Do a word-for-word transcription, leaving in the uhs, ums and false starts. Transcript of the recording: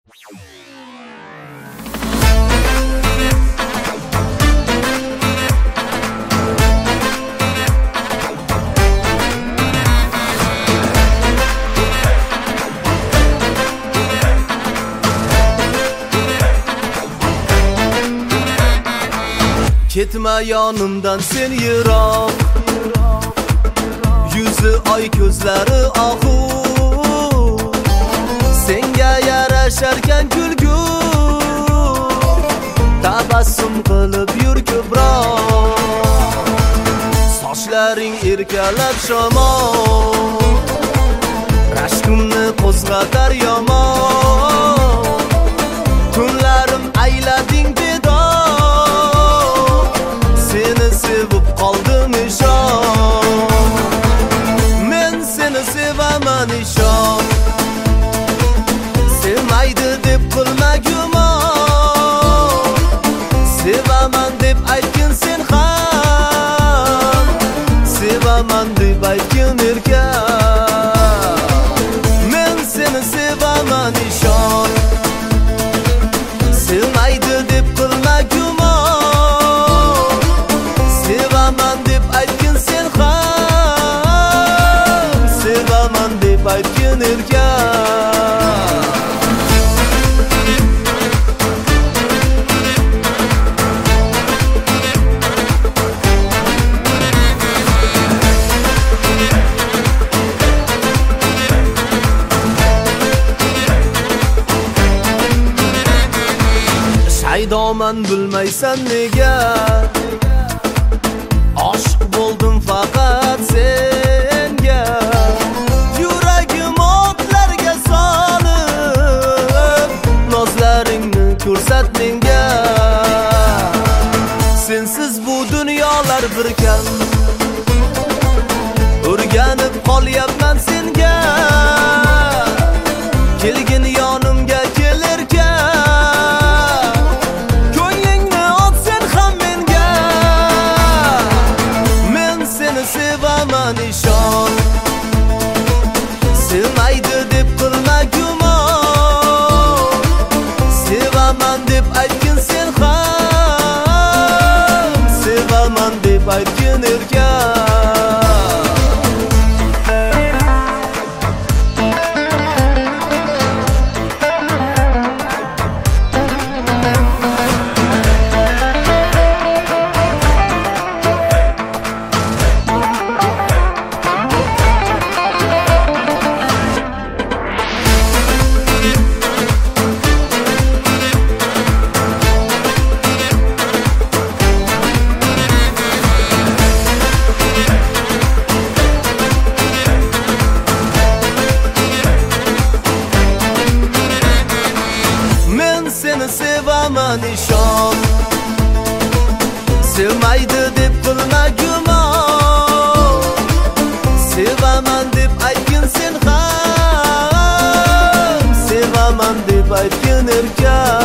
Ketma yonimdan sen yiroq, yuzi oy ko'zlari ohu, senga yarasharkan kulgu, tabassum qilib yur ko'proq. Sochlaring erkalab shamol, rashkumni qo'zg'atar yomon. Tunlarim aylading sevib qoldim ishon, men seni sevaman ishon. Sevmaydi deb qilma gumon, sevaman deb aytgin sen ham, sevaman deb aytgin erkak. Men seni sevaman ishon, sevmaydi deb qilma gumon, sevaman deb aytgin sen ham, sevaman deb aytgin erkak. Shaydoman bilmaysan nega, oshiq bo'ldim faqat senga. Yuragim otlarga solib, nozlaringni ko'rsat menga. Sensiz bu dunyolar bir kam, o'rganib qolyapman senga. Kelgin yonimga kelerkan, ko'nglingni ot sen ham menga. Men seni sevaman ishon, sevmaydi deb qilma gumon, sevaman deb aytgin sen ham, sevaman deb aytgin erkak. Seni sevaman ishon, sevmaydi deb qilma gumon, sevaman deb aytgin sen ham, sevaman deb aytgin erkak.